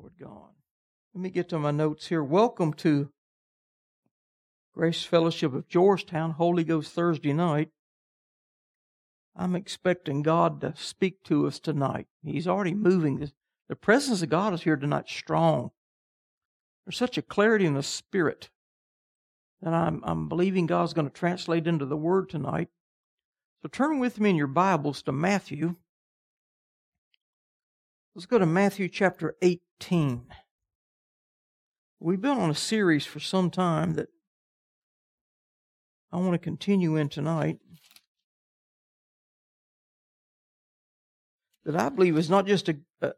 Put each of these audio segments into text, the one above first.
Lord God. Let me get to my notes here. Welcome to Grace Fellowship of Georgetown, Holy Ghost Thursday night. I'm expecting God to speak to us tonight. He's already moving. The presence of God is here tonight strong. There's such a clarity in the Spirit that I'm believing God's going to translate into the Word tonight. So turn with me in your Bibles to Matthew. Let's go to Matthew chapter 18. We've been on a series for some time that I want to continue in tonight. That I believe is not just a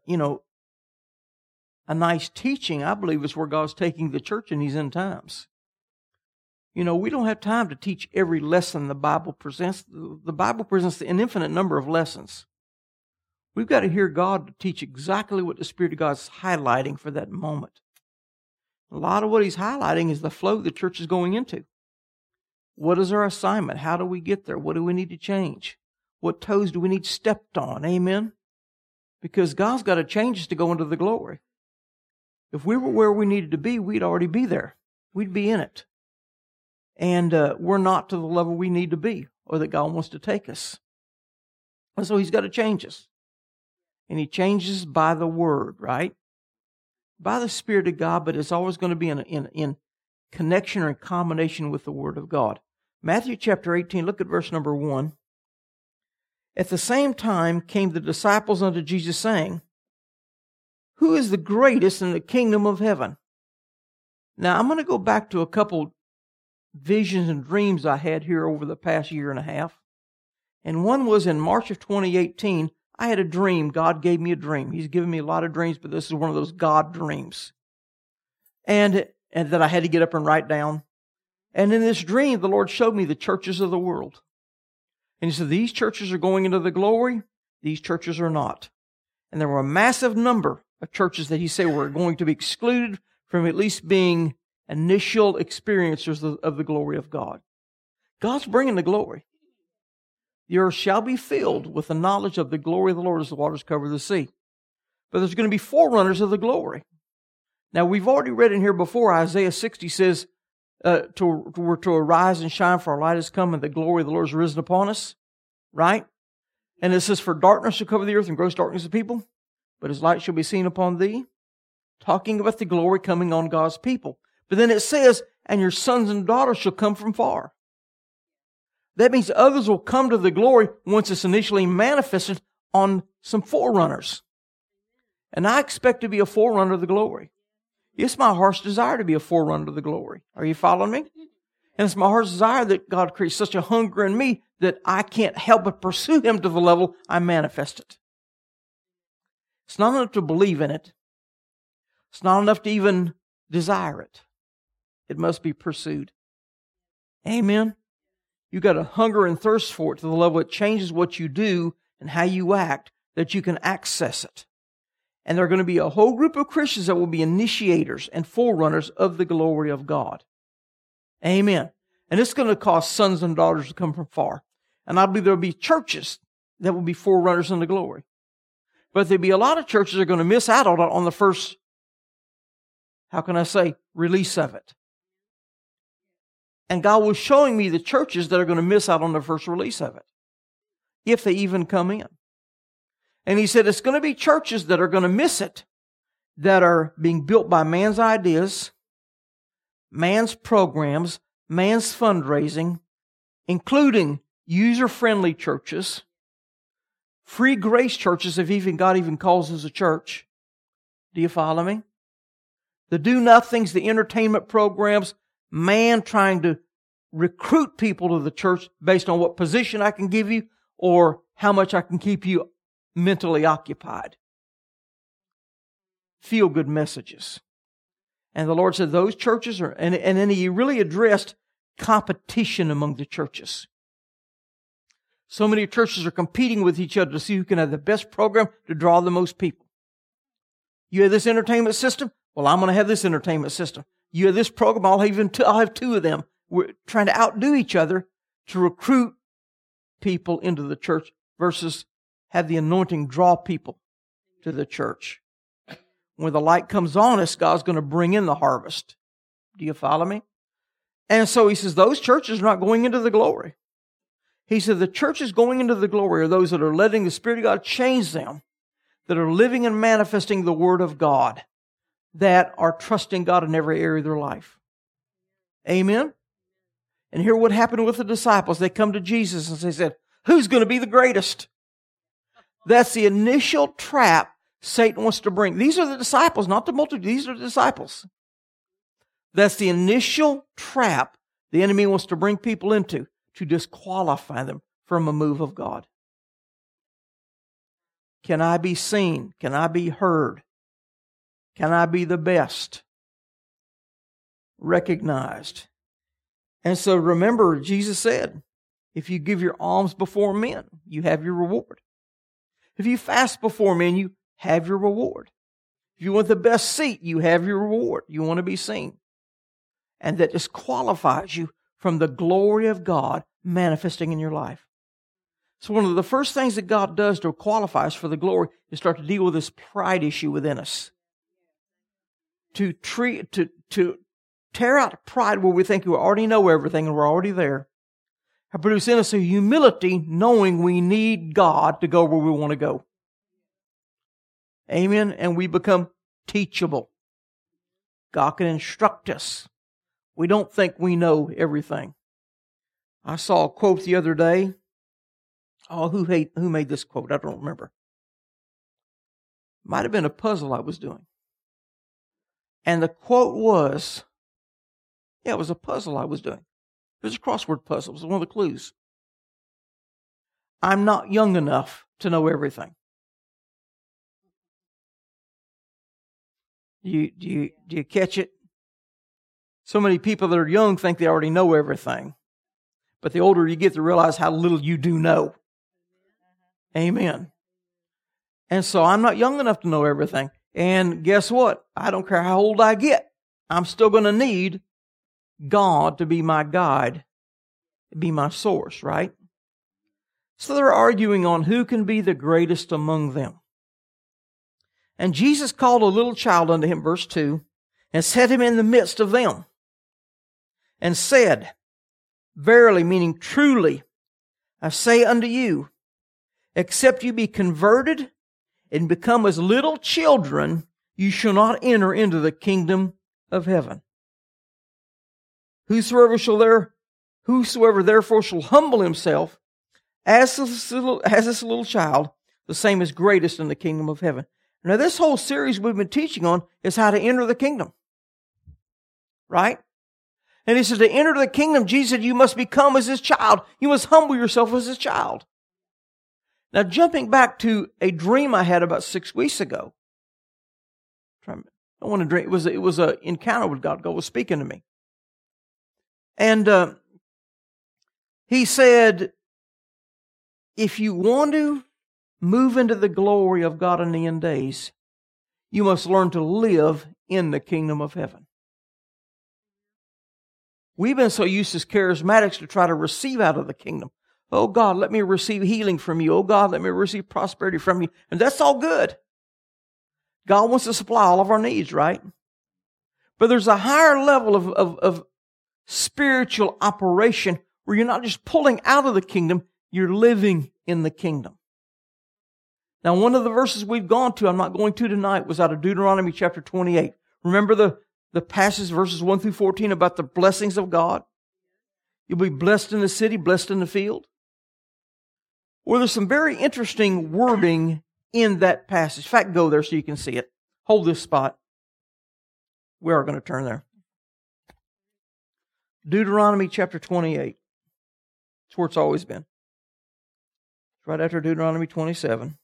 nice teaching. I believe it's where God's taking the church in these end times. You know, we don't have time to teach every lesson the Bible presents. The Bible presents an infinite number of lessons. We've got to hear God to teach exactly what the Spirit of God is highlighting for that moment. A lot of what He's highlighting is the flow the church is going into. What is our assignment? How do we get there? What do we need to change? What toes do we need stepped on? Amen? Because God's got to change us to go into the glory. If we were where we needed to be, we'd already be there. We'd be in it. And we're not to the level we need to be or that God wants to take us. And so He's got to change us. And He changes by the Word, right? By the Spirit of God, but it's always going to be in connection or in combination with the Word of God. Matthew chapter 18, look at verse number 1. At the same time came the disciples unto Jesus, saying, Who is the greatest in the kingdom of heaven? Now, I'm going to go back to a couple visions and dreams I had here over the past year and a half. And one was in March of 2018. I had a dream. God gave me a dream. He's given me a lot of dreams, but this is one of those God dreams. And that I had to get up and write down. And in this dream, the Lord showed me the churches of the world. And He said, these churches are going into the glory. These churches are not. And there were a massive number of churches that He said were going to be excluded from at least being initial experiencers of the glory of God. God's bringing the glory. The earth shall be filled with the knowledge of the glory of the Lord as the waters cover the sea. But there's going to be forerunners of the glory. Now, we've already read in here before, Isaiah 60 says, we're to arise and shine, for our light has come, and the glory of the Lord has risen upon us. Right? And it says, for darkness shall cover the earth, and gross darkness of people, but His light shall be seen upon thee. Talking about the glory coming on God's people. But then it says, and your sons and daughters shall come from far. That means others will come to the glory once it's initially manifested on some forerunners. And I expect to be a forerunner of the glory. It's my heart's desire to be a forerunner of the glory. Are you following me? And it's my heart's desire that God creates such a hunger in me that I can't help but pursue Him to the level I manifest it. It's not enough to believe in it. It's not enough to even desire it. It must be pursued. Amen? You got a hunger and thirst for it to the level it changes what you do and how you act, that you can access it. And there are going to be a whole group of Christians that will be initiators and forerunners of the glory of God. Amen. And it's going to cause sons and daughters to come from far. And I believe there will be churches that will be forerunners in the glory. But there'll be a lot of churches that are going to miss out on the first, release of it. And God was showing me the churches that are going to miss out on the first release of it, if they even come in. And He said it's going to be churches that are going to miss it, that are being built by man's ideas, man's programs, man's fundraising, including user-friendly churches, free grace churches, if even God even calls us a church. Do you follow me? The do-nothings, the entertainment programs, man trying to recruit people to the church based on what position I can give you or how much I can keep you mentally occupied. Feel-good messages. And the Lord said those churches are, and then He really addressed competition among the churches. So many churches are competing with each other to see who can have the best program to draw the most people. You have this entertainment system? Well, I'm going to have this entertainment system. You have this program, I'll have two of them. We're trying to outdo each other to recruit people into the church versus have the anointing draw people to the church. When the light comes on us, God's going to bring in the harvest. Do you follow me? And so he says, those churches are not going into the glory. He said, the churches going into the glory are those that are letting the Spirit of God change them, that are living and manifesting the Word of God, that are trusting God in every area of their life. Amen? And here what happened with the disciples. They come to Jesus and they said, who's going to be the greatest? That's the initial trap Satan wants to bring. These are the disciples, not the multitude. These are the disciples. That's the initial trap the enemy wants to bring people into, to disqualify them from a move of God. Can I be seen? Can I be heard? Can I be the best? Recognized. And so remember, Jesus said, if you give your alms before men, you have your reward. If you fast before men, you have your reward. If you want the best seat, you have your reward. You want to be seen. And that disqualifies you from the glory of God manifesting in your life. So one of the first things that God does to qualify us for the glory is start to deal with this pride issue within us. To tear out pride where we think we already know everything and we're already there. And produce in us a humility knowing we need God to go where we want to go. Amen. And we become teachable. God can instruct us. We don't think we know everything. I saw a quote the other day. Oh, who made this quote? I don't remember. Might have been a puzzle I was doing. And the quote was, it was a puzzle I was doing. It was a crossword puzzle. It was one of the clues. I'm not young enough to know everything. Do you catch it? So many people that are young think they already know everything. But the older you get to realize how little you do know. Amen. And so I'm not young enough to know everything. And guess what? I don't care how old I get. I'm still going to need God to be my guide, to be my source, right? So they're arguing on who can be the greatest among them. And Jesus called a little child unto him, verse 2, and set him in the midst of them, and said, verily, meaning truly, I say unto you, except you be converted and become as little children, you shall not enter into the kingdom of heaven. Whosoever therefore shall humble himself as this little child, the same is greatest in the kingdom of heaven. Now, this whole series we've been teaching on is how to enter the kingdom. Right? And he says to enter the kingdom, Jesus said, you must become as his child. You must humble yourself as his child. Now, jumping back to a dream I had about 6 weeks ago. I don't want to dream. It was an encounter with God. God was speaking to me. And he said, if you want to move into the glory of God in the end days, you must learn to live in the kingdom of heaven. We've been so used as charismatics to try to receive out of the kingdom. Oh God, let me receive healing from you. Oh God, let me receive prosperity from you. And that's all good. God wants to supply all of our needs, right? But there's a higher level of spiritual operation where you're not just pulling out of the kingdom, you're living in the kingdom. Now, one of the verses we've gone to, I'm not going to tonight, was out of Deuteronomy chapter 28. Remember the passage, verses 1 through 14, about the blessings of God? You'll be blessed in the city, blessed in the field. Well, there's some very interesting wording in that passage. In fact, go there so you can see it. Hold this spot. We are going to turn there. Deuteronomy chapter 28. It's where it's always been. It's right after Deuteronomy 27.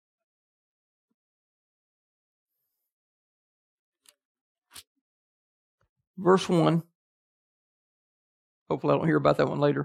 Verse 1. Hopefully I don't hear about that one later.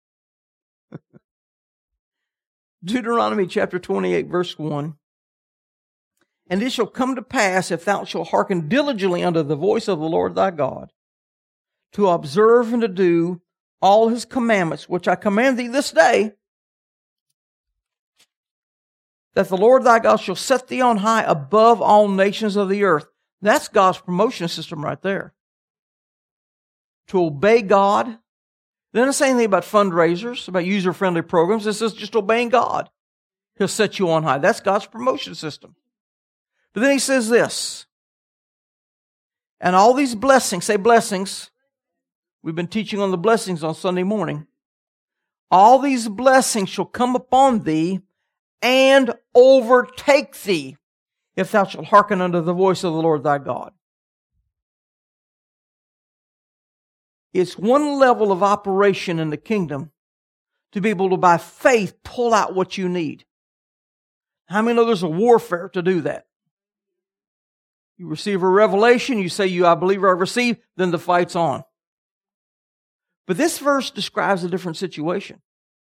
Deuteronomy chapter 28, verse 1. And it shall come to pass, if thou shalt hearken diligently unto the voice of the Lord thy God, to observe and to do all his commandments, which I command thee this day, that the Lord thy God shall set thee on high above all nations of the earth. That's God's promotion system right there. To obey God. It doesn't say anything about fundraisers, about user-friendly programs. It says just obeying God. He'll set you on high. That's God's promotion system. But then he says this, and all these blessings, say blessings. We've been teaching on the blessings on Sunday morning. All these blessings shall come upon thee and overtake thee, if thou shalt hearken unto the voice of the Lord thy God. It's one level of operation in the kingdom to be able to, by faith, pull out what you need. How many know there's a warfare to do that? You receive a revelation, you say, I believe I receive, then the fight's on. But this verse describes a different situation.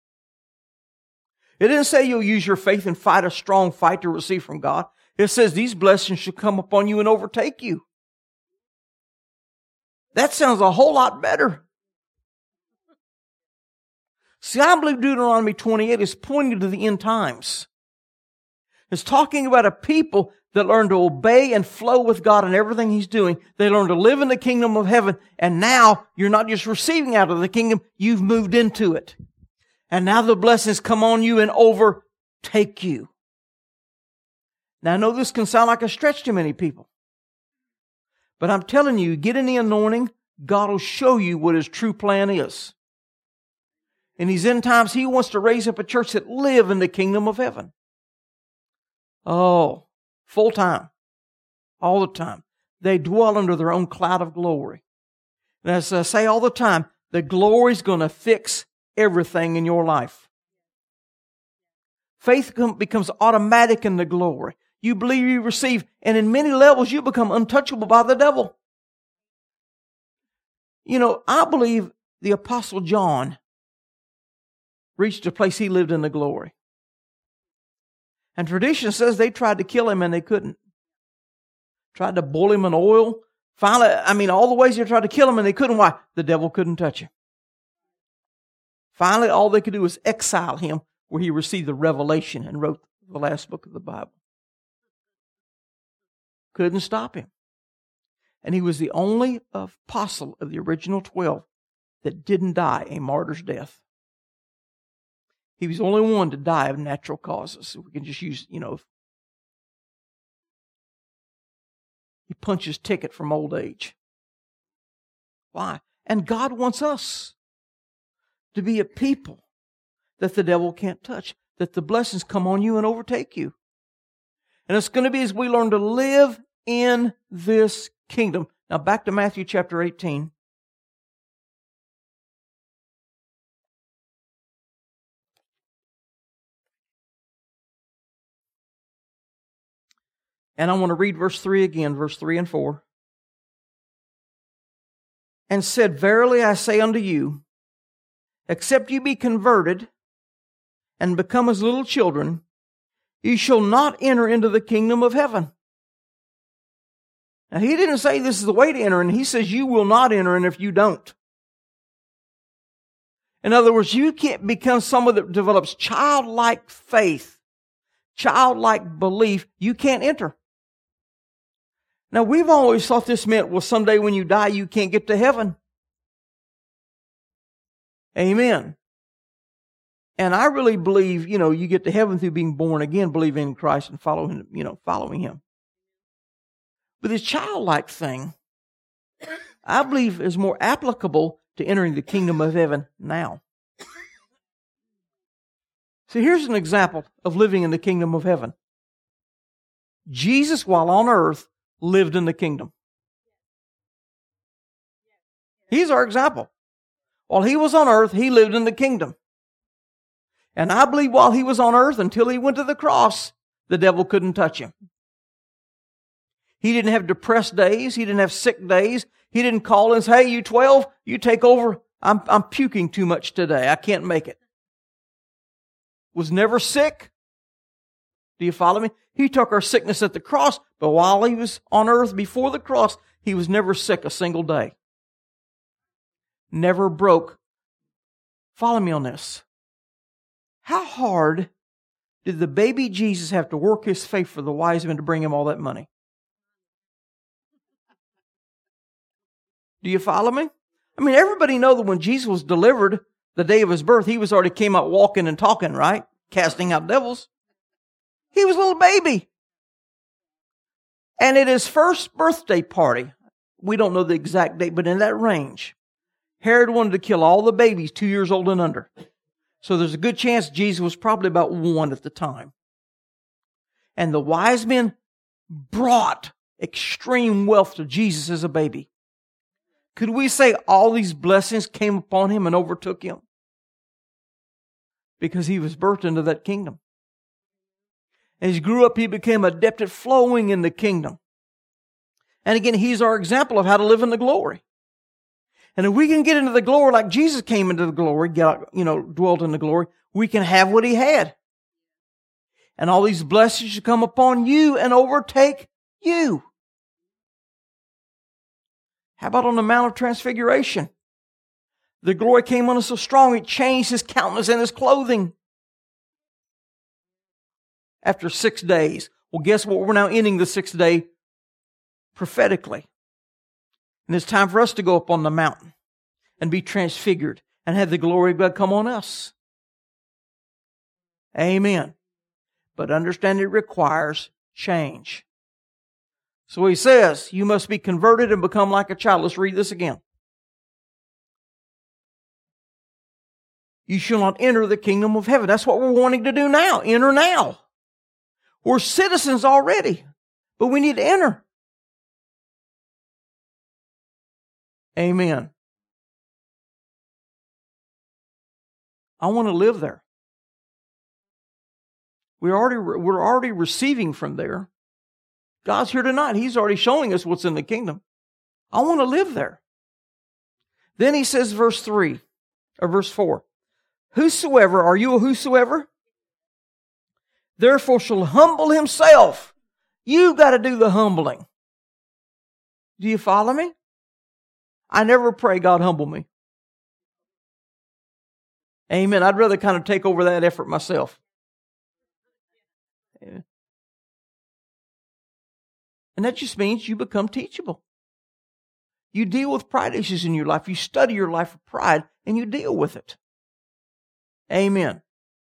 It didn't say you'll use your faith and fight a strong fight to receive from God. It says these blessings shall come upon you and overtake you. That sounds a whole lot better. See, I believe Deuteronomy 28 is pointing to the end times. It's talking about a people that learn to obey and flow with God in everything He's doing. They learn to live in the kingdom of heaven. And now you're not just receiving out of the kingdom, you've moved into it. And now the blessings come on you and overtake you. Now I know this can sound like a stretch to many people. But I'm telling you, get in the anointing, God will show you what His true plan is. In these end times, He wants to raise up a church that live in the kingdom of heaven. Oh, full time, all the time. They dwell under their own cloud of glory. And as I say all the time, the glory's going to fix everything in your life. Faith becomes automatic in the glory. You believe, you receive, and in many levels you become untouchable by the devil. You know, I believe the Apostle John reached a place he lived in the glory. And tradition says they tried to kill him and they couldn't. Tried to boil him in oil. Finally, all the ways they tried to kill him and they couldn't. Why? The devil couldn't touch him. Finally, all they could do was exile him where he received the revelation and wrote the last book of the Bible. Couldn't stop him. And he was the only apostle of the original 12 that didn't die a martyr's death. He was the only one to die of natural causes. We can just use, he punched his ticket from old age. Why? And God wants us to be a people that the devil can't touch, that the blessings come on you and overtake you. And it's going to be as we learn to live in this kingdom. Now back to Matthew chapter 18. And I want to read verse 3 again, verse 3 and 4. And said, Verily I say unto you, except you be converted and become as little children, you shall not enter into the kingdom of heaven. Now, he didn't say this is the way to enter in. He says you will not enter in if you don't. In other words, you can't become someone that develops childlike faith, childlike belief. You can't enter. Now, we've always thought this meant, well, someday when you die, you can't get to heaven. Amen. And I really believe, you get to heaven through being born again, believing in Christ and following Him. But this childlike thing, I believe, is more applicable to entering the kingdom of heaven now. So here's an example of living in the kingdom of heaven. Jesus, while on earth, lived in the kingdom. He's our example. While He was on earth, He lived in the kingdom. And I believe while He was on earth, until He went to the cross, the devil couldn't touch Him. He didn't have depressed days. He didn't have sick days. He didn't call and say, hey, you 12, you take over. I'm puking too much today. I can't make it. Was never sick. Do you follow me? He took our sickness at the cross, but while He was on earth before the cross, He was never sick a single day. Never broke. Follow me on this. How hard did the baby Jesus have to work his faith for the wise men to bring him all that money? Do you follow me? I mean, everybody knows that when Jesus was delivered the day of his birth, he was already came out walking and talking, right? Casting out devils. He was a little baby. And at his first birthday party, we don't know the exact date, but in that range, Herod wanted to kill all the babies 2 years old and under. So there's a good chance Jesus was probably about 1 at the time. And the wise men brought extreme wealth to Jesus as a baby. Could we say all these blessings came upon him and overtook him? Because he was birthed into that kingdom. As he grew up, he became adept at flowing in the kingdom. And again, he's our example of how to live in the glory. And if we can get into the glory like Jesus came into the glory, dwelt in the glory, we can have what he had. And all these blessings should come upon you and overtake you. How about on the Mount of Transfiguration? The glory came on us so strong, it changed his countenance and his clothing. After 6 days. Well, guess what? We're now ending the 6th day prophetically. And it's time for us to go up on the mountain and be transfigured and have the glory of God come on us. Amen. But understand it requires change. So he says, you must be converted and become like a child. Let's read this again. You shall not enter the kingdom of heaven. That's what we're wanting to do now. Enter now. We're citizens already, but we need to enter. Amen. I want to live there. We're already receiving from there. God's here tonight. He's already showing us what's in the kingdom. I want to live there. Then he says, verse 4. Whosoever, are you a whosoever? Therefore shall humble himself. You got to do the humbling. Do you follow me? I never pray, God, humble me. Amen. I'd rather kind of take over that effort myself. Amen. And that just means you become teachable. You deal with pride issues in your life. You study your life for pride and you deal with it. Amen.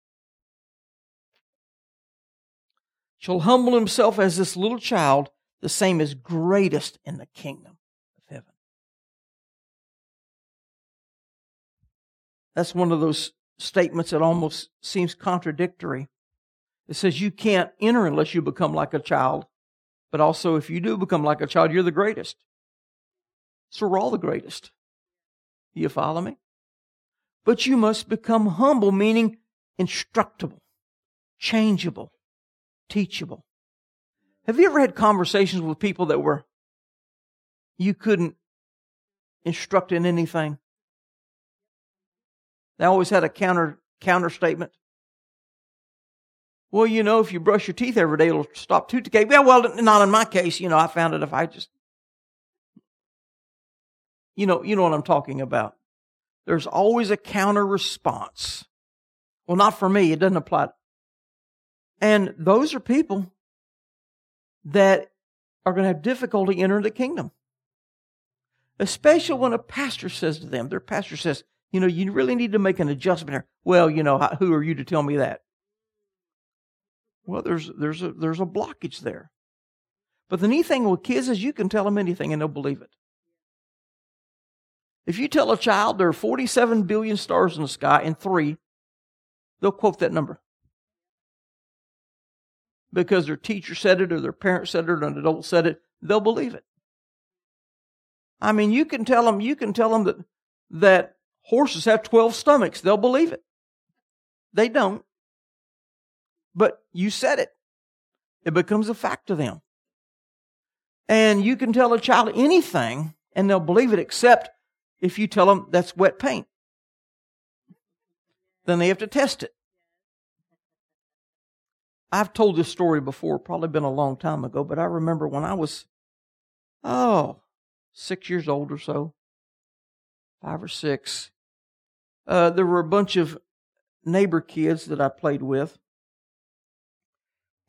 Shall humble himself as this little child, the same as greatest in the kingdom of heaven. That's one of those statements that almost seems contradictory. It says you can't enter unless you become like a child. But also, if you do become like a child, you're the greatest. So we're all the greatest. Do you follow me? But you must become humble, meaning instructable, changeable, teachable. Have you ever had conversations with people that you couldn't instruct in anything? They always had a counter statement. Well, if you brush your teeth every day, it'll stop tooth decay. Yeah, well, not in my case. I found it if I just... You know what I'm talking about. There's always a counter response. Well, not for me. It doesn't apply. And those are people that are going to have difficulty entering the kingdom. Especially when a pastor says to them, their pastor says, you really need to make an adjustment here. Well, who are you to tell me that? Well, there's a blockage there. But the neat thing with kids is you can tell them anything and they'll believe it. If you tell a child there are 47 billion stars in the sky and 3, they'll quote that number. Because their teacher said it or their parent said it or an adult said it, they'll believe it. I mean, you can tell them that horses have 12 stomachs. They'll believe it. They don't. But you said it. It becomes a fact to them. And you can tell a child anything and they'll believe it, except if you tell them that's wet paint. Then they have to test it. I've told this story before, probably been a long time ago, but I remember when I was, 6 years old or so, 5 or 6, there were a bunch of neighbor kids that I played with.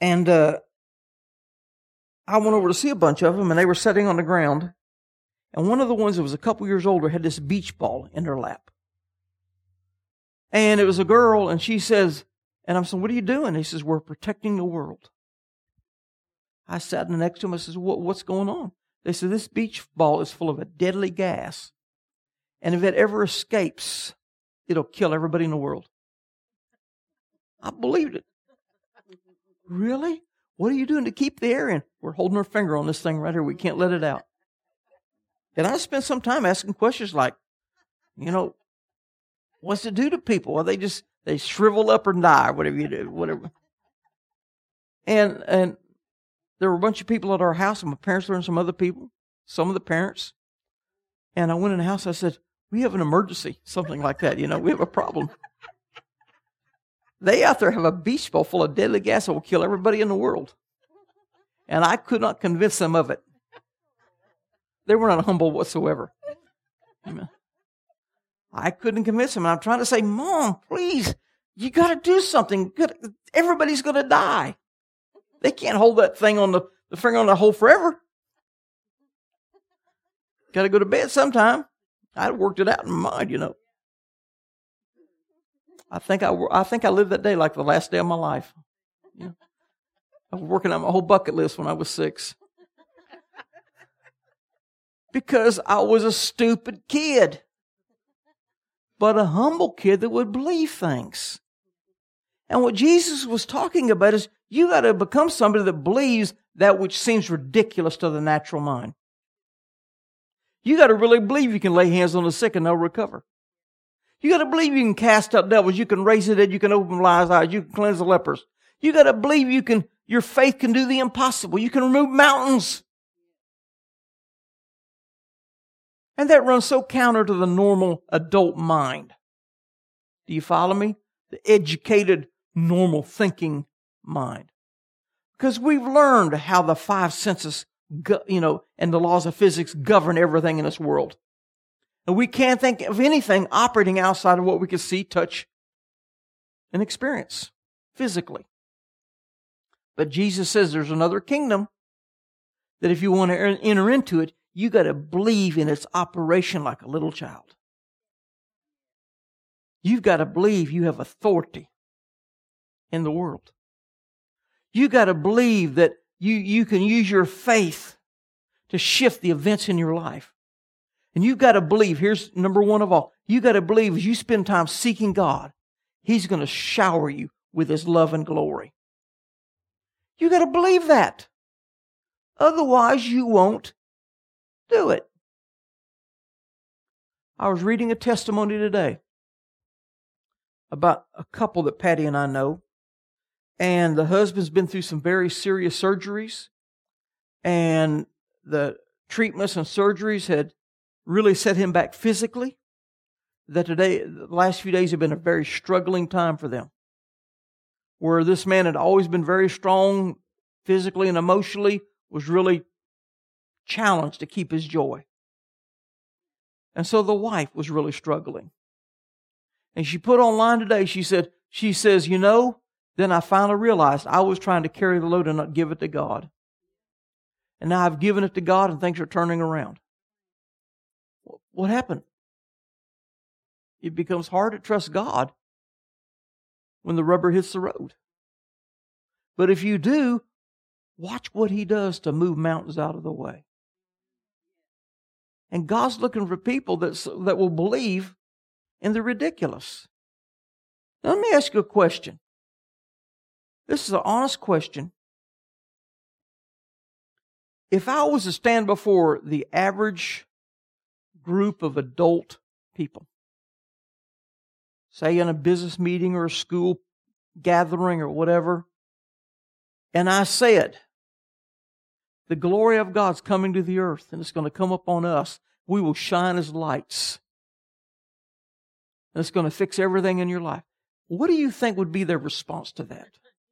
And I went over to see a bunch of them, and they were sitting on the ground. And one of the ones that was a couple years older had this beach ball in her lap. And it was a girl, and she says, and I'm saying, what are you doing? He says, we're protecting the world. I sat next to him. I says, what's going on? They said, this beach ball is full of a deadly gas. And if it ever escapes, it'll kill everybody in the world. I believed it. Really? What are you doing to keep the air in? We're holding our finger on this thing right here. We can't let it out. And I spent some time asking questions like, what's it do to people? Well, they shrivel up or die, whatever you do, whatever. And there were a bunch of people at our house, and my parents were and some other people, some of the parents. And I went in the house, I said, we have an emergency, something like that, we have a problem. They out there have a beach ball full of deadly gas that will kill everybody in the world. And I could not convince them of it. They were not humble whatsoever. Amen. I couldn't convince them. And I'm trying to say, Mom, please, you got to do something. Everybody's going to die. They can't hold that thing on the finger on the hole forever. Got to go to bed sometime. I worked it out in my mind, I think I lived that day like the last day of my life. I was working on my whole bucket list when I was 6. Because I was a stupid kid. But a humble kid that would believe things. And what Jesus was talking about is you got to become somebody that believes that which seems ridiculous to the natural mind. You got to really believe you can lay hands on the sick and they'll recover. You got to believe you can cast out devils, you can raise the dead, you can open blind eyes, you can cleanse the lepers. You got to believe your faith can do the impossible. You can remove mountains. And that runs so counter to the normal adult mind. Do you follow me? The educated, normal thinking mind. Because we've learned how the 5 senses, and the laws of physics govern everything in this world. And we can't think of anything operating outside of what we can see, touch, and experience physically. But Jesus says there's another kingdom that if you want to enter into it, you got to believe in its operation like a little child. You've got to believe you have authority in the world. You got to believe that you can use your faith to shift the events in your life. And you've got to believe, here's number one of all, you got to believe as you spend time seeking God, He's going to shower you with His love and glory. You got to believe that. Otherwise, you won't do it. I was reading a testimony today about a couple that Patty and I know. And the husband's been through some very serious surgeries. And the treatments and surgeries had really set him back physically. The last few days have been a very struggling time for them. Where this man had always been very strong physically and emotionally, was really challenged to keep his joy. And so the wife was really struggling. And she put online today, she says, then I finally realized I was trying to carry the load and not give it to God. And now I've given it to God and things are turning around. What happened? It becomes hard to trust God when the rubber hits the road. But if you do, watch what He does to move mountains out of the way. And God's looking for people that will believe in the ridiculous. Now, let me ask you a question. This is an honest question. If I was to stand before the average group of adult people, say in a business meeting or a school gathering or whatever, and I said, the glory of God's coming to the earth and it's going to come upon us, we will shine as lights. And it's going to fix everything in your life. What do you think would be their response to that?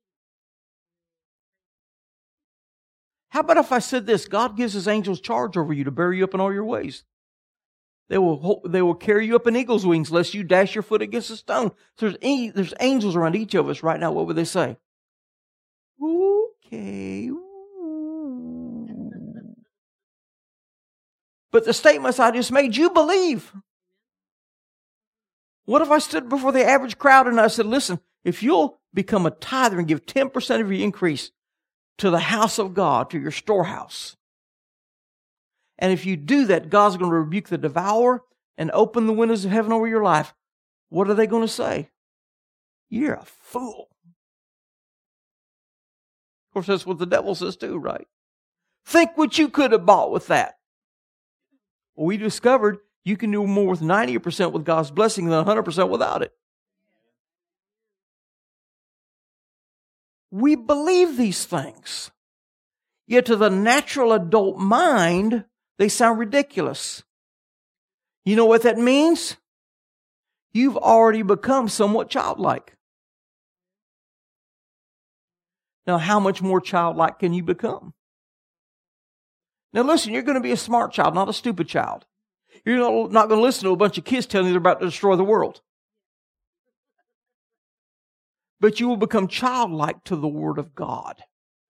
How about if I said this? God gives His angels charge over you to bear you up in all your ways. They will carry you up in eagle's wings lest you dash your foot against a stone. So there's angels around each of us right now. What would they say? Ooh. okay. Ooh. But the statements I just made, you believe. What if I stood before the average crowd and I said, listen, if you'll become a tither and give 10% of your increase to the house of God, to your storehouse, and if you do that, God's going to rebuke the devourer and open the windows of heaven over your life, what are they going to say? You're a fool. Of course, that's what the devil says too, right? Think what you could have bought with that. Well, we discovered you can do more with 90% with God's blessing than 100% without it. We believe these things. Yet to the natural adult mind, they sound ridiculous. You know what that means? You've already become somewhat childlike. Now, how much more childlike can you become? Now, listen, you're going to be a smart child, not a stupid child. You're not going to listen to a bunch of kids telling you they're about to destroy the world. But you will become childlike to the Word of God.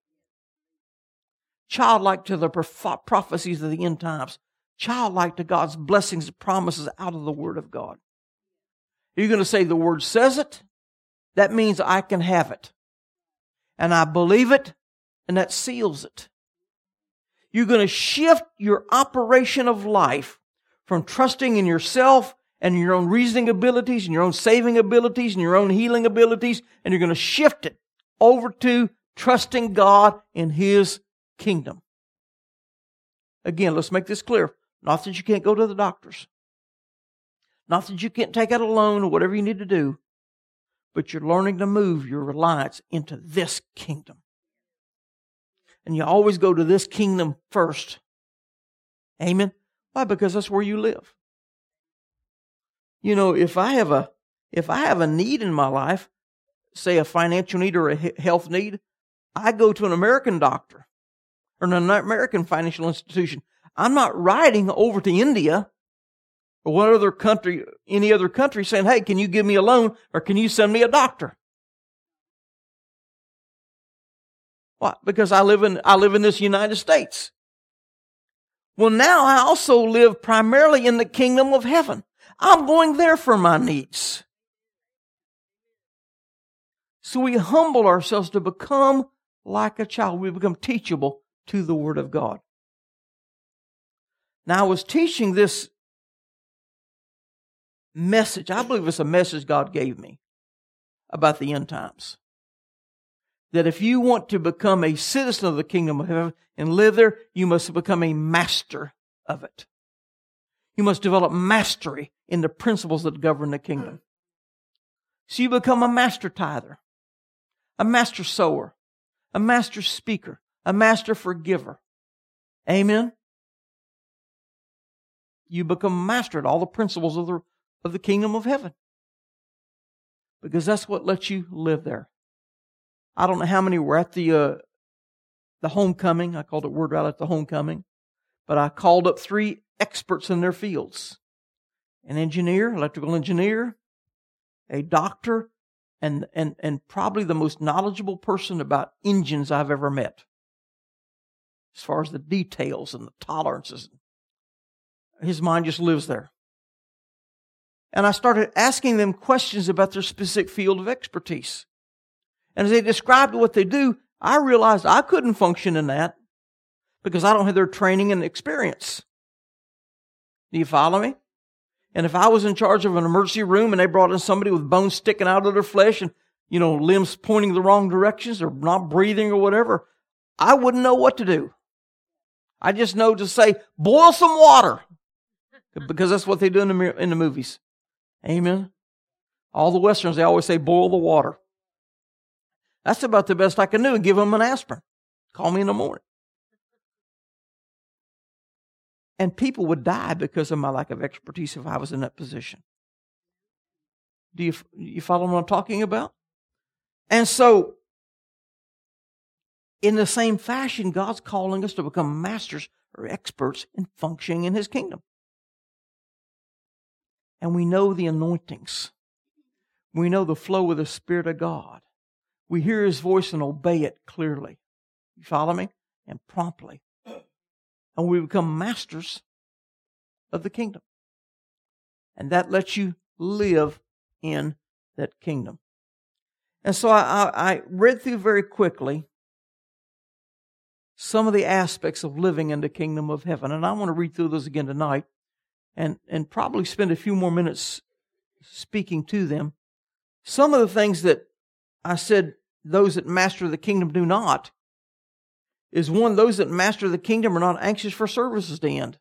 Childlike to the prophecies of the end times. Childlike to God's blessings and promises out of the Word of God. You're going to say the Word says it. That means I can have it. And I believe it, and that seals it. You're going to shift your operation of life from trusting in yourself and your own reasoning abilities and your own saving abilities and your own healing abilities, and you're going to shift it over to trusting God in His kingdom. Again, let's make this clear. Not that you can't go to the doctors. Not that you can't take out a loan or whatever you need to do. But you're learning to move your reliance into this kingdom. And you always go to this kingdom first. Amen? Why? Because that's where you live. You know, if I have a need in my life, say a financial need or a health need, I go to an American doctor or an American financial institution. I'm not riding over to India or what other country, any other country saying, hey, can you give me a loan or can you send me a doctor? Why? Because I live in this United States. Well, now I also live primarily in the kingdom of heaven. I'm going there for my needs. So we humble ourselves to become like a child. We become teachable to the Word of God. Now, I was teaching this message. I believe it's a message God gave me about the end times. That if you want to become a citizen of the kingdom of heaven and live there, you must become a master of it. You must develop mastery in the principles that govern the kingdom. So you become a master tither, a master sower, a master speaker, a master forgiver. Amen? You become master at all the principles of the kingdom of heaven. Because that's what lets you live there. I don't know how many were at the homecoming. I called it Word Rally at the homecoming. But I called up 3 experts in their fields. An engineer, electrical engineer, a doctor, and probably the most knowledgeable person about engines I've ever met. As far as the details and the tolerances. His mind just lives there. And I started asking them questions about their specific field of expertise. And as they described what they do, I realized I couldn't function in that because I don't have their training and experience. Do you follow me? And if I was in charge of an emergency room and they brought in somebody with bones sticking out of their flesh and, limbs pointing the wrong directions or not breathing or whatever, I wouldn't know what to do. I just know to say, boil some water. Because that's what they do in the movies. Amen? All the Westerns, they always say, boil the water. That's about the best I can do, and give them an aspirin. Call me in the morning. And people would die because of my lack of expertise if I was in that position. Do you follow what I'm talking about? And so, in the same fashion, God's calling us to become masters or experts in functioning in His kingdom. And we know the anointings. We know the flow of the Spirit of God. We hear His voice and obey it clearly. You follow me? And promptly. And we become masters of the kingdom. And that lets you live in that kingdom. And so I read through very quickly some of the aspects of living in the kingdom of heaven. And I want to read through those again tonight and probably spend a few more minutes speaking to them. Some of the things that I said those that master the kingdom do not is one, those that master the kingdom are not anxious for services to end.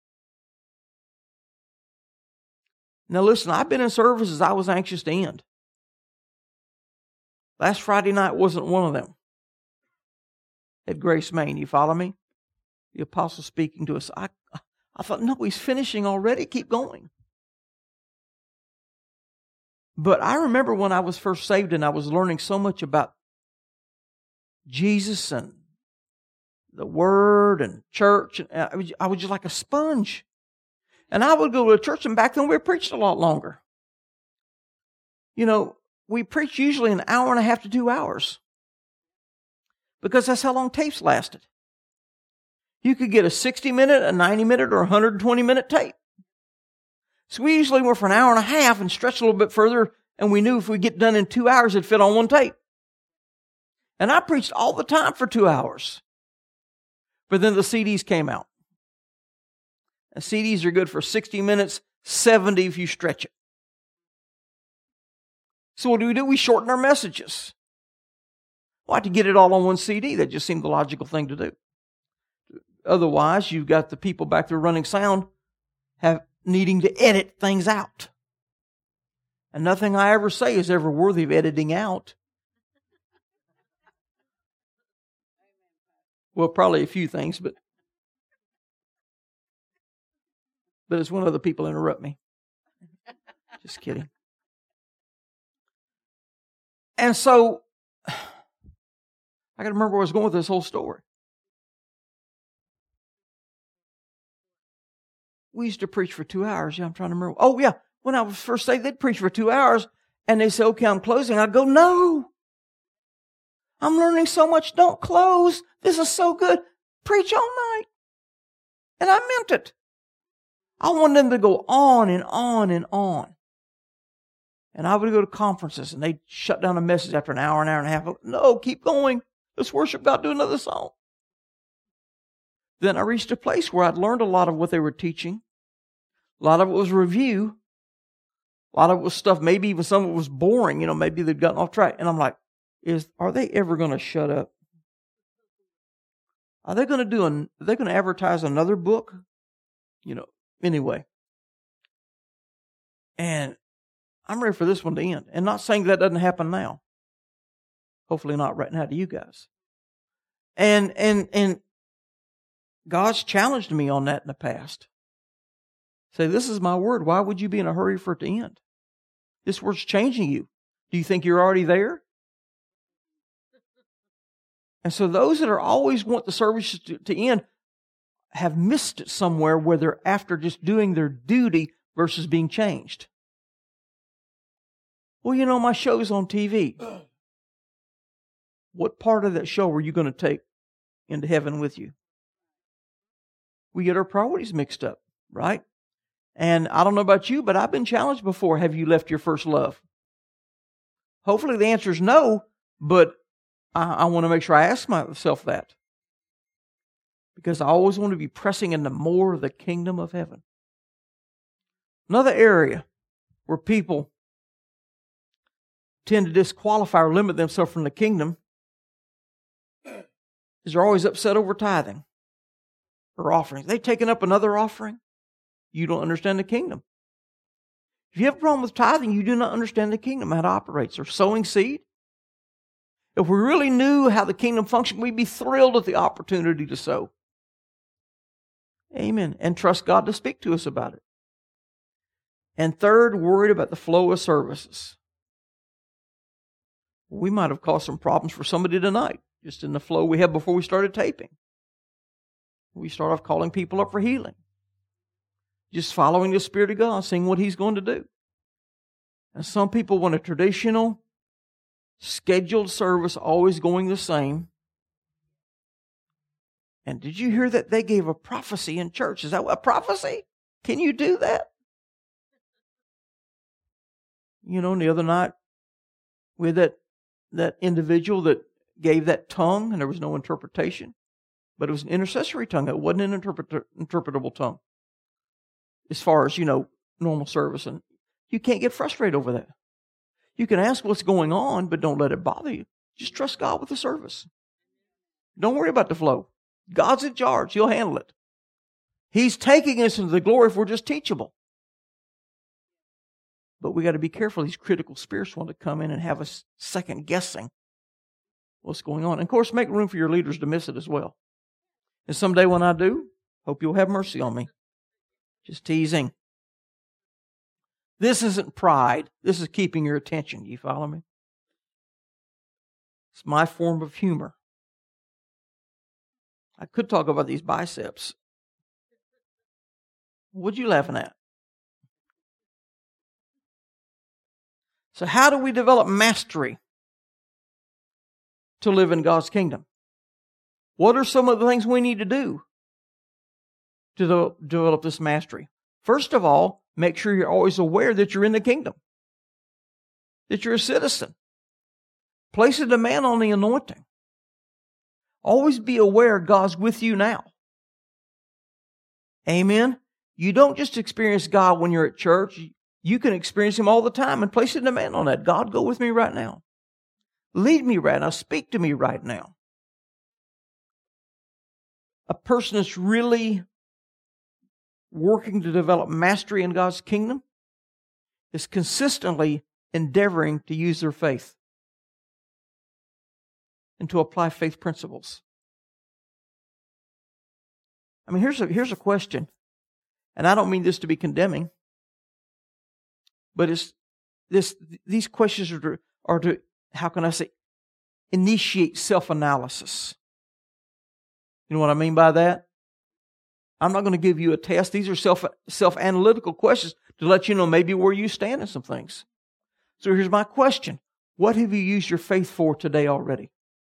Now listen, I've been in services I was anxious to end. Last Friday night wasn't one of them. At Grace Main, you follow me? The apostle speaking to us. I thought, no, he's finishing already. Keep going. But I remember when I was first saved and I was learning so much about Jesus and the Word and church. I was just like a sponge. And I would go to a church, and back then we preached a lot longer. You know, we preach usually an hour and a half to 2 hours. Because that's how long tapes lasted. You could get a 60-minute, a 90-minute, or a 120-minute tape. So we usually went for an hour and a half and stretched a little bit further, and we knew if we get done in 2 hours, it'd fit on one tape. And I preached all the time for 2 hours. But then the CDs came out. And CDs are good for 60 minutes, 70 if you stretch it. So what do? We shorten our messages. Why, to get it all on one CD? That just seemed the logical thing to do. Otherwise, you've got the people back there running sound needing to edit things out. And nothing I ever say is ever worthy of editing out. Well, probably a few things, but it's when other people interrupt me. Just kidding. And so, I got to remember where I was going with this whole story. We used to preach for 2 hours. Yeah, I'm trying to remember. Oh, yeah. When I was first saved, they'd preach for 2 hours, and they say, okay, I'm closing. I'd go, no. I'm learning so much. Don't close. This is so good. Preach all night. And I meant it. I wanted them to go on and on and on. And I would go to conferences, and they'd shut down a message after an hour and a half. No, keep going. Let's worship God, do another song. Then I reached a place where I'd learned a lot of what they were teaching. A lot of it was review. A lot of it was stuff, maybe even some of it was boring. You know, maybe they'd gotten off track. And I'm like, are they ever going to shut up? Are they going to advertise another book? You know, anyway. And I'm ready for this one to end. And not saying that doesn't happen now. Hopefully not right now to you guys. And God's challenged me on that in the past. Say, this is my word. Why would you be in a hurry for it to end? This word's changing you. Do you think you're already there? And so those that are always want the service to end have missed it somewhere where they're after just doing their duty versus being changed. Well, you know, my show's on TV. What part of that show were you going to take into heaven with you? We get our priorities mixed up, right? And I don't know about you, but I've been challenged before. Have you left your first love? Hopefully the answer is no, but I want to make sure I ask myself that. Because I always want to be pressing into more of the kingdom of heaven. Another area where people tend to disqualify or limit themselves from the kingdom is they're always upset over tithing or offerings. They've taken up another offering. You don't understand the kingdom. If you have a problem with tithing, you do not understand the kingdom, how it operates. Or sowing seed. If we really knew how the kingdom functioned, we'd be thrilled at the opportunity to sow. Amen. And trust God to speak to us about it. And third, worried about the flow of services. We might have caused some problems for somebody tonight, just in the flow we had before we started taping. We start off calling people up for healing. Just following the Spirit of God, seeing what He's going to do. And some people want a traditional, scheduled service always going the same. And did you hear that they gave a prophecy in church? Is that a prophecy? Can you do that? You know, the other night, we had that individual that gave that tongue, and there was no interpretation. But it was an intercessory tongue. It wasn't an interpretable tongue. As far as, normal service. And you can't get frustrated over that. You can ask what's going on, but don't let it bother you. Just trust God with the service. Don't worry about the flow. God's in charge. He'll handle it. He's taking us into the glory if we're just teachable. But we got to be careful. These critical spirits want to come in and have us second guessing what's going on. And of course, make room for your leaders to miss it as well. And someday when I do, hope you'll have mercy on me. Just teasing. This isn't pride. This is keeping your attention. Do you follow me? It's my form of humor. I could talk about these biceps. What you laughing at? So how do we develop mastery to live in God's kingdom? What are some of the things we need to do to develop this mastery? First of all, make sure you're always aware that you're in the kingdom, that you're a citizen. Place a demand on the anointing. Always be aware God's with you now. Amen? You don't just experience God when you're at church. You can experience Him all the time, and place a demand on that. God, go with me right now. Lead me right now. Speak to me right now. A person that's really working to develop mastery in God's kingdom is consistently endeavoring to use their faith and to apply faith principles. I mean, here's a question, and I don't mean this to be condemning, but these questions are to, how can I say, initiate self-analysis. You know what I mean by that? I'm not going to give you a test. These are self-analytical questions to let you know maybe where you stand in some things. So here's my question. What have you used your faith for today already?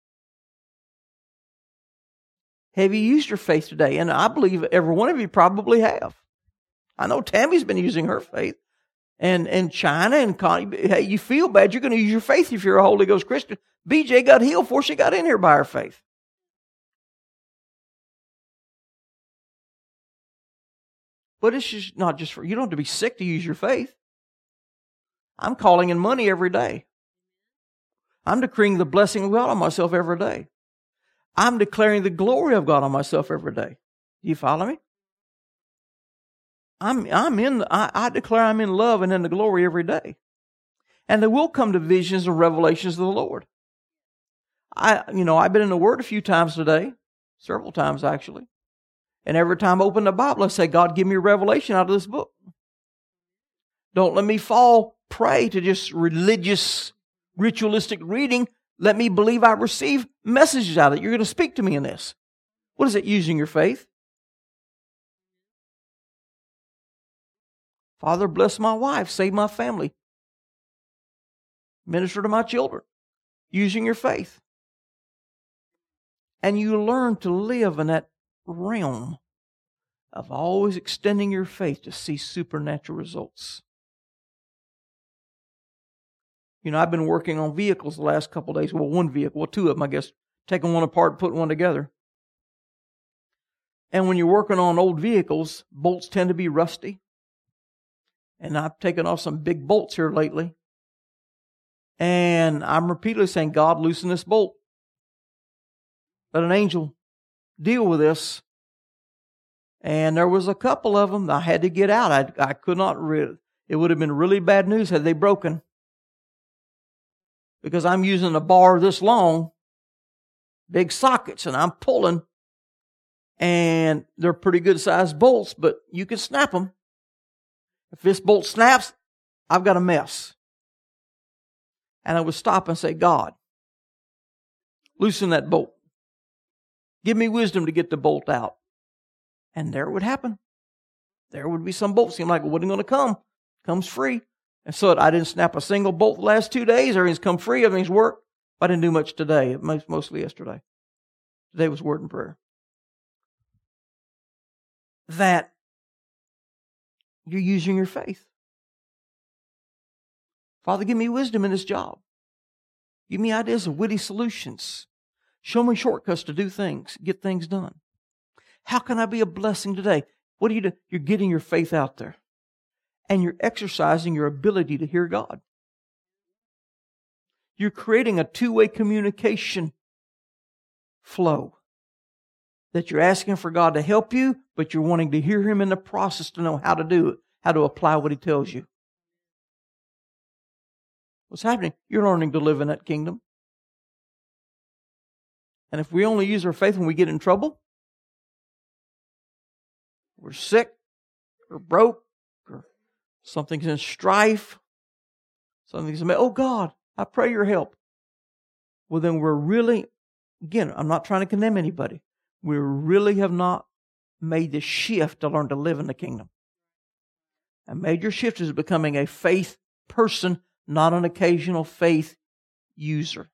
Have you used your faith today? And I believe every one of you probably have. I know Tammy's been using her faith. And China and Connie, hey, you feel bad. You're going to use your faith if you're a Holy Ghost Christian. BJ got healed before she got in here by her faith. But it's just not just for, you don't have to be sick to use your faith. I'm calling in money every day. I'm decreeing the blessing of God on myself every day. I'm declaring the glory of God on myself every day. Do you follow me? I declare I'm in love and in the glory every day. And there will come to visions and revelations of the Lord. I've been in the Word a few times today, several times actually. And every time I open the Bible, I say, God, give me a revelation out of this book. Don't let me fall prey to just religious, ritualistic reading. Let me believe I receive messages out of it. You're going to speak to me in this. What is it? Using your faith. Father, bless my wife, save my family. Minister to my children. Using your faith. And you learn to live in that realm of always extending your faith to see supernatural results. I've been working on vehicles the last couple of days. Well, one vehicle, well, two of them, I guess. Taking one apart, putting one together. And when you're working on old vehicles, bolts tend to be rusty. And I've taken off some big bolts here lately. And I'm repeatedly saying, God, loosen this bolt. Let an angel deal with this. And there was a couple of them I had to get out. I could not it would have been really bad news had they broken. Because I'm using a bar this long, big sockets, and I'm pulling. And they're pretty good sized bolts, but you can snap them. If this bolt snaps, I've got a mess. And I would stop and say, God, loosen that bolt. Give me wisdom to get the bolt out. And there it would happen. There would be some bolts. Seemed like it wasn't going to come. Comes free. And so I didn't snap a single bolt the last 2 days. Everything's come free. Everything's worked. I didn't do much today. Mostly yesterday. Today was word and prayer. that you're using your faith. Father, give me wisdom in this job. Give me ideas of witty solutions. Show me shortcuts to do things, get things done. How can I be a blessing today? What do you do? You're getting your faith out there. And you're exercising your ability to hear God. You're creating a two-way communication flow. That you're asking for God to help you, but you're wanting to hear Him in the process to know how to do it, how to apply what He tells you. What's happening? You're learning to live in that kingdom. And if we only use our faith when we get in trouble, we're sick, or broke, or something's in strife, something's in, oh God, I pray your help. Well, then we're really, again, I'm not trying to condemn anybody. We really have not made the shift to learn to live in the kingdom. A major shift is becoming a faith person, not an occasional faith user.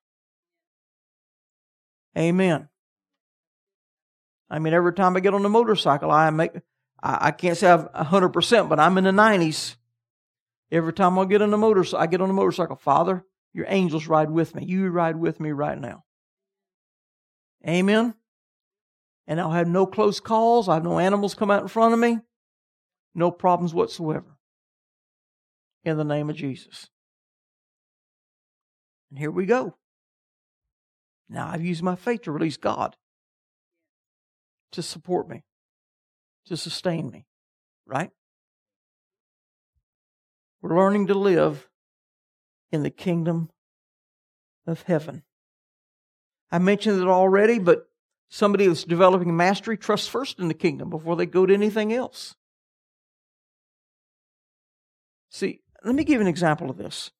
Amen. I mean, every time I get on a motorcycle, I can't say I've 100%, but I'm in the 90s. Every time I get on a motorcycle, Father, your angels ride with me. You ride with me right now. Amen. And I'll have no close calls. I'll have no animals come out in front of me. No problems whatsoever. In the name of Jesus. And here we go. Now I've used my faith to release God to support me, to sustain me, right? We're learning to live in the kingdom of heaven. I mentioned it already, but somebody that's developing mastery trusts first in the kingdom before they go to anything else. See, let me give you an example of this.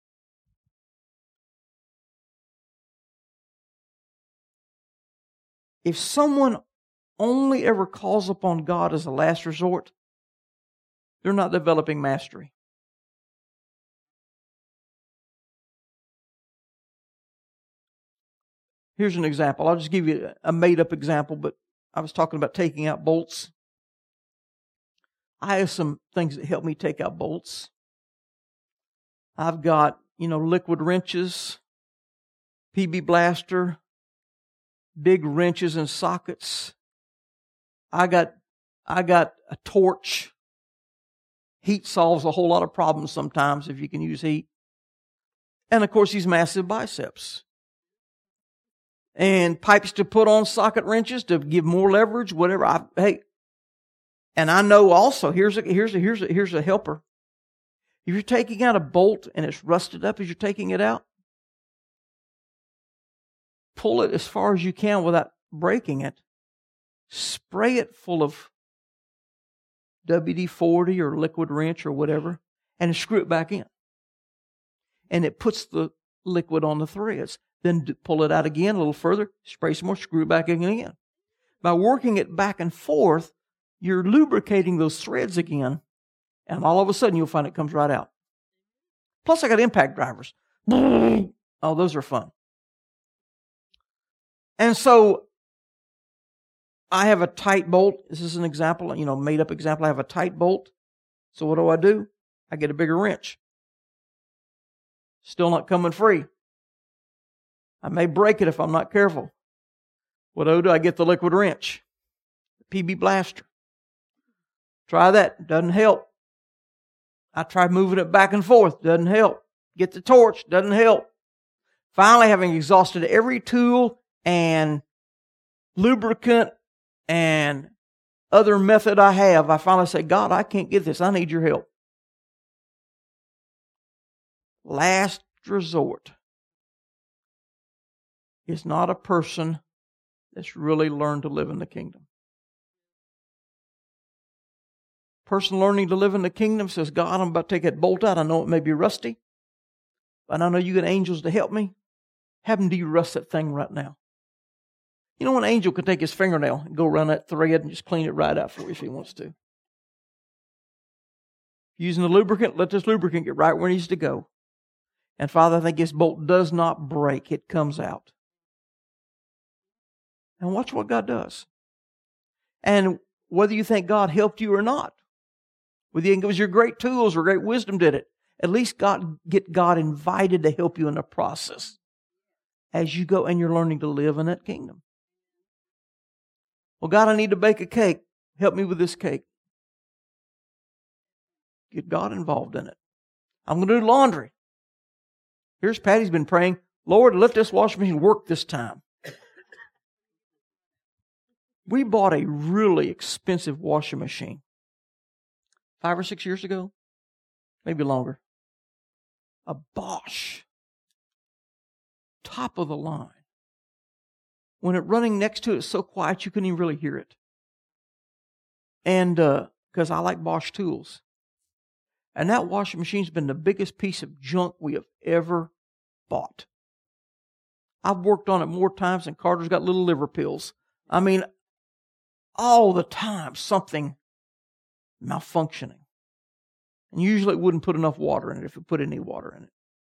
If someone only ever calls upon God as a last resort, they're not developing mastery. Here's an example. I'll just give you a made-up example, but I was talking about taking out bolts. I have some things that help me take out bolts. I've got, liquid wrenches, PB blaster, big wrenches and sockets. I got a torch. Heat solves a whole lot of problems sometimes if you can use heat. And of course, these massive biceps. And pipes to put on socket wrenches to give more leverage, whatever. And I know also, here's a helper. If you're taking out a bolt and it's rusted up as you're taking it out, pull it as far as you can without breaking it. Spray it full of WD-40 or liquid wrench or whatever, and screw it back in. And it puts the liquid on the threads. Then pull it out again a little further, spray some more, screw it back in again. By working it back and forth, you're lubricating those threads again, and all of a sudden you'll find it comes right out. Plus I got impact drivers. Oh, those are fun. And so I have a tight bolt. This is an example, made up example. I have a tight bolt. So what do? I get a bigger wrench. Still not coming free. I may break it if I'm not careful. What do? I get the liquid wrench, the PB blaster. Try that. Doesn't help. I try moving it back and forth. Doesn't help. Get the torch. Doesn't help. Finally, having exhausted every tool and lubricant and other method I have, I finally say, God, I can't get this. I need your help. Last resort is not a person that's really learned to live in the kingdom. Person learning to live in the kingdom says, God, I'm about to take that bolt out. I know it may be rusty, but I know you got angels to help me. Have them de-rust that thing right now. You know, an angel can take his fingernail and go around that thread and just clean it right out for you if he wants to. Using the lubricant, let this lubricant get right where it needs to go. And Father, I think this bolt does not break. It comes out. And watch what God does. And whether you think God helped you or not, whether you think it was your great tools or great wisdom did it, at least get God invited to help you in the process as you go and you're learning to live in that kingdom. Well, God, I need to bake a cake. Help me with this cake. Get God involved in it. I'm going to do laundry. Here's Patty's been praying, Lord, let this washing machine work this time. We bought a really expensive washing machine 5 or 6 years ago, maybe longer. A Bosch, top of the line. When it running next to it, it's so quiet you couldn't even really hear it. And because I like Bosch tools. And that washing machine's been the biggest piece of junk we have ever bought. I've worked on it more times than Carter's got little liver pills. I mean, all the time something malfunctioning. And usually it wouldn't put enough water in it if it put any water in it.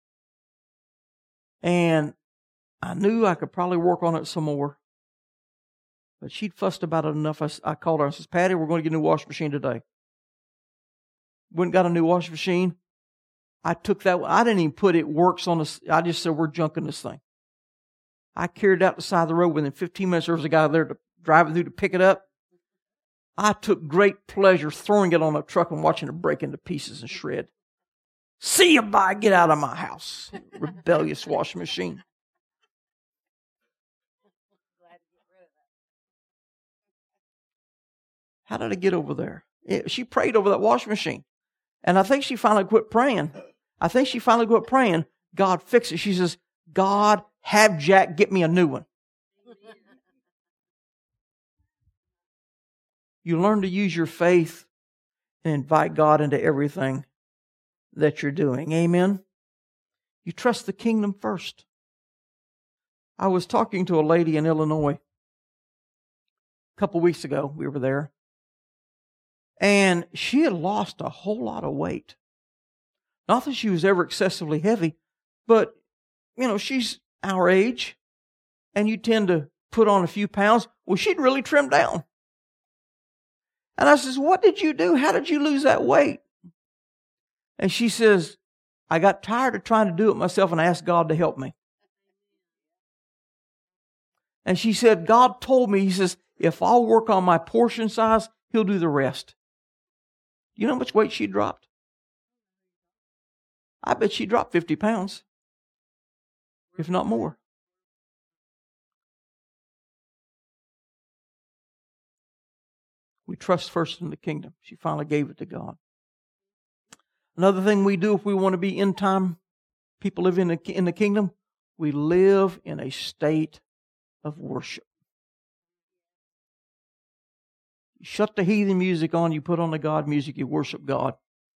And I knew I could probably work on it some more. But she'd fussed about it enough. I called her and says, Patty, we're going to get a new washing machine today. Went and got a new washing machine. I took that. I didn't even put it works on this. I just said, we're junking this thing. I carried it out the side of the road. Within 15 minutes, there was a guy there to drive it through to pick it up. I took great pleasure throwing it on a truck and watching it break into pieces and shred. See you, bye. Get out of my house. Rebellious washing machine. How did I get over there? She prayed over that washing machine. And I think she finally quit praying. God, fix it. She says, God, have Jack get me a new one. You learn to use your faith and invite God into everything that you're doing. Amen? You trust the kingdom first. I was talking to a lady in Illinois a couple weeks ago. We were there. And she had lost a whole lot of weight. Not that she was ever excessively heavy, but, she's our age, and you tend to put on a few pounds. Well, she'd really trimmed down. And I says, what did you do? How did you lose that weight? And she says, I got tired of trying to do it myself and I asked God to help me. And she said, God told me, He says, if I'll work on my portion size, He'll do the rest. You know how much weight she dropped? I bet she dropped 50 pounds, if not more. We trust first in the kingdom. She finally gave it to God. Another thing we do if we want to be end time people live in the kingdom, we live in a state of worship. You shut the heathen music on, you put on the God music, you worship God.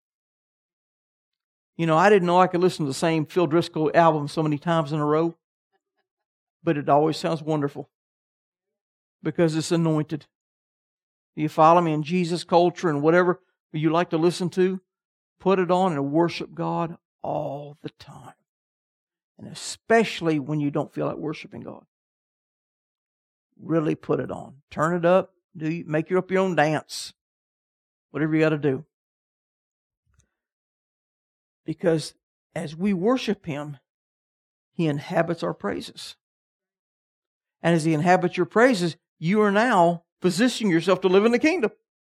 I didn't know I could listen to the same Phil Driscoll album so many times in a row, but it always sounds wonderful because it's anointed. You follow me in Jesus culture and whatever you like to listen to, put it on and worship God all the time. And especially when you don't feel like worshiping God. Really put it on. Turn it up. Make up your own dance. Whatever you got to do. Because as we worship Him, He inhabits our praises. And as He inhabits your praises, you are now positioning yourself to live in the kingdom.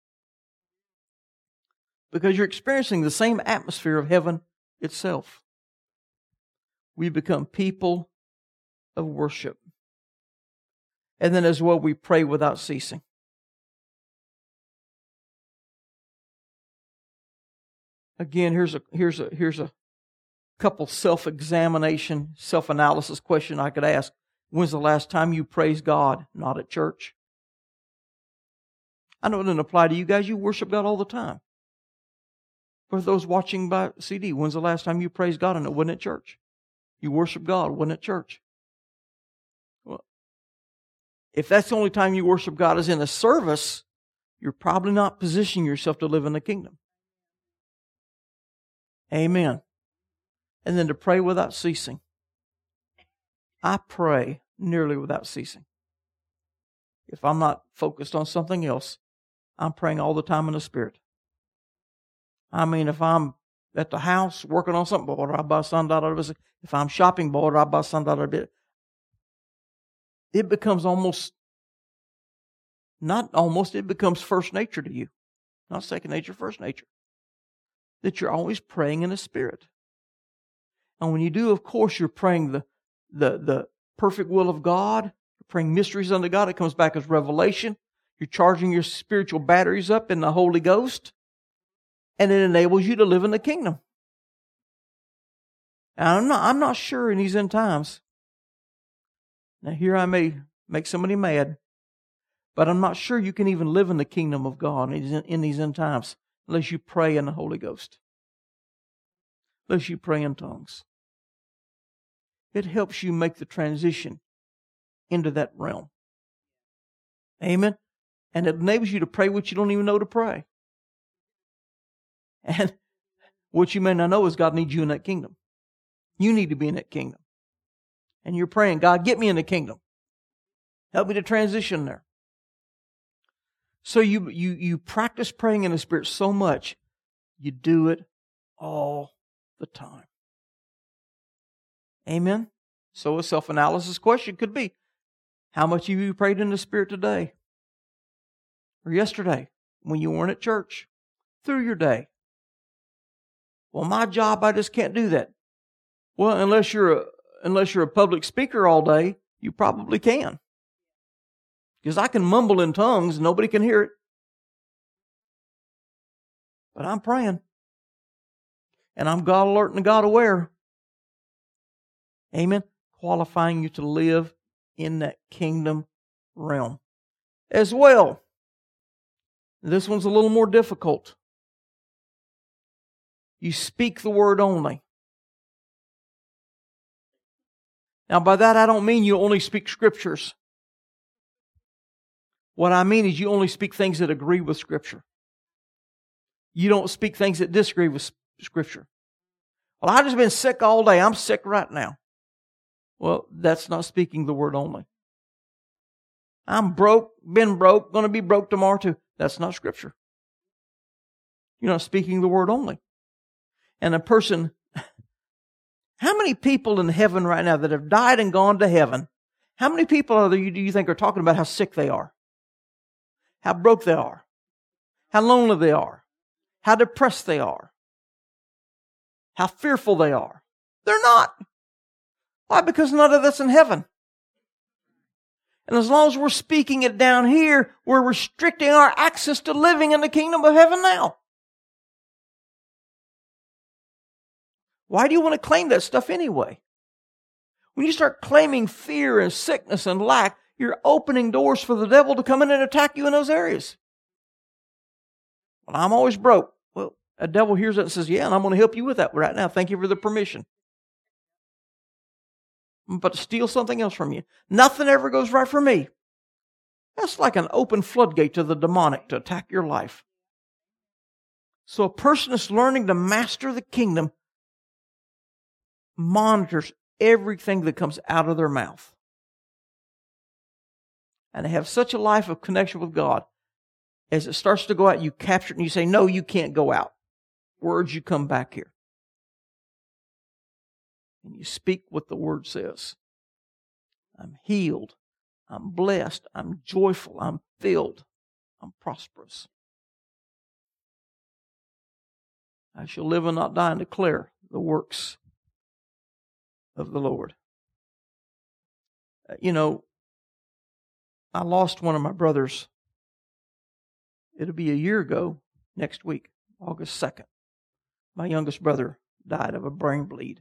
Because you're experiencing the same atmosphere of heaven itself. We become people of worship. And then as well, we pray without ceasing. Again, here's a couple self-examination, self-analysis question I could ask. When's the last time you praised God, not at church? I know it doesn't apply to you guys. You worship God all the time. For those watching by CD, when's the last time you praised God and it wasn't at church? You worship God, wasn't at church. Well, if that's the only time you worship God is in a service, you're probably not positioning yourself to live in the kingdom. Amen. And then to pray without ceasing. I pray nearly without ceasing. If I'm not focused on something else, I'm praying all the time in the Spirit. I mean, if I'm at the house working on something, if I'm shopping, it becomes it becomes first nature to you. Not second nature, first nature. That you're always praying in the Spirit. And when you do, of course, you're praying the perfect will of God. You're praying mysteries unto God. It comes back as revelation. You're charging your spiritual batteries up in the Holy Ghost. And it enables you to live in the kingdom. And I'm not sure in these end times. Now here I may make somebody mad, but I'm not sure you can even live in the kingdom of God in these end times unless you pray in the Holy Ghost. Unless you pray in tongues. It helps you make the transition into that realm. Amen? And it enables you to pray what you don't even know to pray. And what you may not know is God needs you in that kingdom. You need to be in that kingdom. And you're praying, God, get me in the kingdom. Help me to transition there. So you practice praying in the Spirit so much, you do it all the time. Amen? So a self-analysis question could be, how much have you prayed in the Spirit today? Or yesterday, when you weren't at church? Through your day? Well, my job, I just can't do that. Well, unless you're a public speaker all day, you probably can. Because I can mumble in tongues and nobody can hear it. But I'm praying. And I'm God alert and God aware. Amen. Qualifying you to live in that kingdom realm. As well, this one's a little more difficult. You speak the word only. Now by that I don't mean you only speak scriptures. What I mean is you only speak things that agree with Scripture. You don't speak things that disagree with Scripture. Well, I've just been sick all day. I'm sick right now. Well, that's not speaking the word only. I'm broke, been broke, going to be broke tomorrow too. That's not Scripture. You're not speaking the word only. And a person, how many people in heaven right now that have died and gone to heaven, how many people do you think are talking about how sick they are? How broke they are? How lonely they are? How depressed they are? How fearful they are? They're not. Why? Because none of that's in heaven. And as long as we're speaking it down here, we're restricting our access to living in the kingdom of heaven now. Why do you want to claim that stuff anyway? When you start claiming fear and sickness and lack, you're opening doors for the devil to come in and attack you in those areas. Well, I'm always broke. Well, a devil hears that and says, yeah, and I'm going to help you with that right now. Thank you for the permission. But to steal something else from you. Nothing ever goes right for me. That's like an open floodgate to the demonic to attack your life. So a person that's learning to master the kingdom monitors everything that comes out of their mouth. And they have such a life of connection with God. As it starts to go out, you capture it and you say, no, you can't go out. Words, you come back here. And you speak what the Word says. I'm healed. I'm blessed. I'm joyful. I'm filled. I'm prosperous. I shall live and not die and declare the works of the Lord. You know, I lost one of my brothers. It'll be a year ago next week, August 2nd. My youngest brother died of a brain bleed.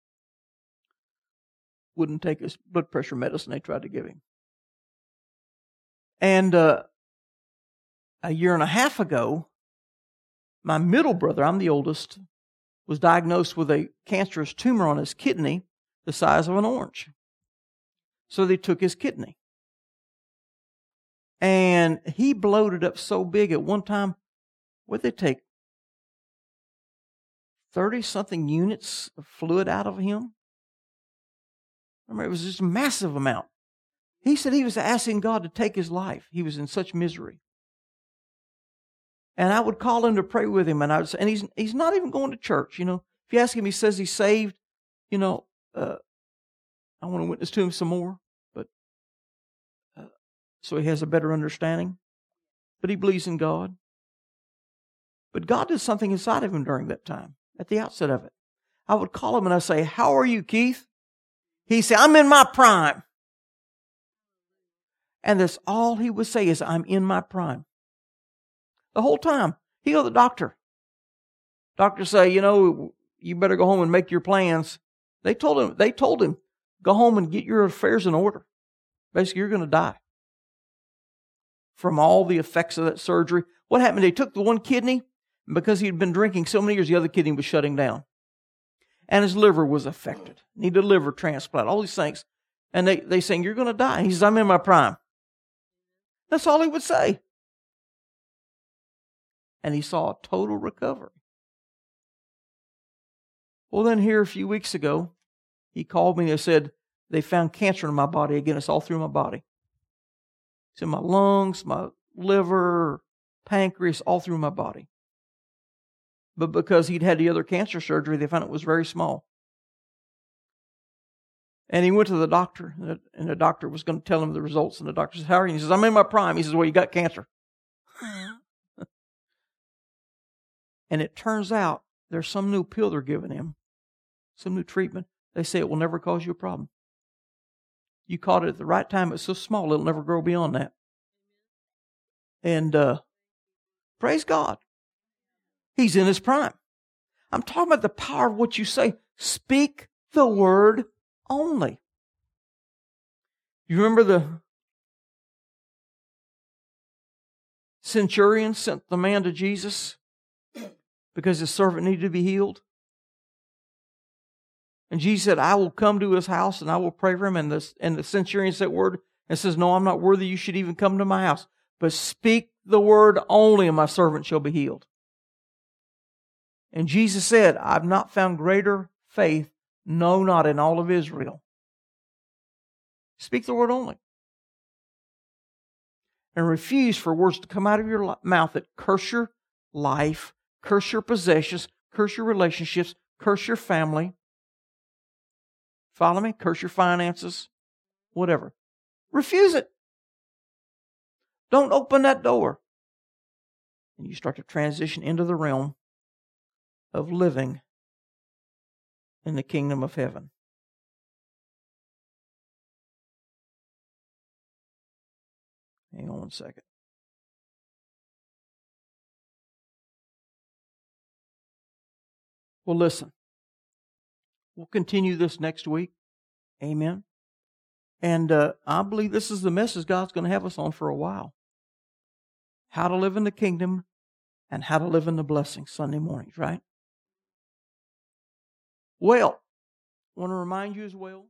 Wouldn't take his blood pressure medicine they tried to give him. And a year and a half ago, my middle brother, I'm the oldest, was diagnosed with a cancerous tumor on his kidney the size of an orange. So they took his kidney. And he bloated up so big at one time, what did they take? 30-something units of fluid out of him? I remember it was just a massive amount. He said he was asking God to take his life. He was in such misery. And I would call him to pray with him, and I would say, and he's not even going to church. You know, if you ask him, he says he's saved. You know, I want to witness to him some more, but so he has a better understanding. But he believes in God. But God did something inside of him during that time, at the outset of it. I would call him and I'd say, "How are you, Keith?" He'd say, "I'm in my prime." And that's all he would say is, "I'm in my prime." The whole time. He'd go to the doctor. Doctor say, "You know, you better go home and make your plans." They told him, "Go home and get your affairs in order. Basically, you're going to die from all the effects of that surgery." What happened? They took the one kidney, and because he'd been drinking so many years, the other kidney was shutting down. And his liver was affected. Needed a liver transplant, all these things. And they saying, "You're going to die." He says, "I'm in my prime." That's all he would say. And he saw a total recovery. Well, then here a few weeks ago, he called me and said, "They found cancer in my body again. It's all through my body. It's in my lungs, my liver, pancreas, all through my body." But because he'd had the other cancer surgery, they found it was very small. And he went to the doctor, and the doctor was going to tell him the results. And the doctor says, "How are you?" He says, "I'm in my prime." He says, "Well, you got cancer." And it turns out there's some new pill they're giving him, some new treatment. They say it will never cause you a problem. You caught it at the right time. It's so small, it'll never grow beyond that. And praise God. He's in his prime. I'm talking about the power of what you say. Speak the word only. You remember the centurion sent the man to Jesus because his servant needed to be healed? And Jesus said, "I will come to his house and I will pray for him." And the centurion said word and says, "No, I'm not worthy you should even come to my house. But speak the word only and my servant shall be healed." And Jesus said, "I've not found greater faith, no, not in all of Israel." Speak the word only. And refuse for words to come out of your mouth that curse your life, curse your possessions, curse your relationships, curse your family. Follow me? Curse your finances, whatever. Refuse it. Don't open that door. And you start to transition into the realm of living in the kingdom of heaven. Hang on one second. Well, listen. We'll continue this next week. Amen. And I believe this is the message God's going to have us on for a while. How to live in the kingdom and how to live in the blessing Sunday mornings, right? Well, I want to remind you as well.